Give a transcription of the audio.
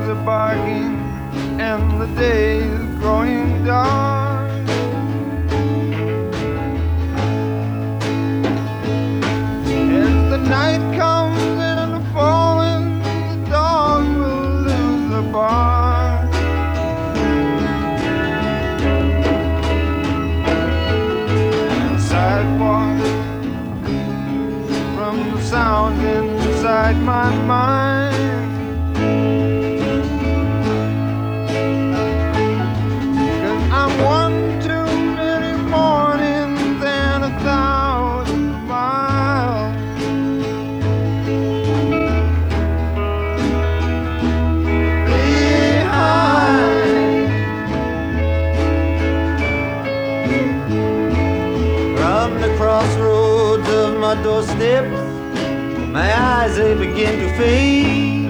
lose the bargain, and the day is growing dark. As the night comes in the falling, the dog will lose the bark. And sidewalk from the sound inside my mind. I'm one too many mornings and 1,000 miles behind. From the crossroads of my doorstep, my eyes they begin to fade.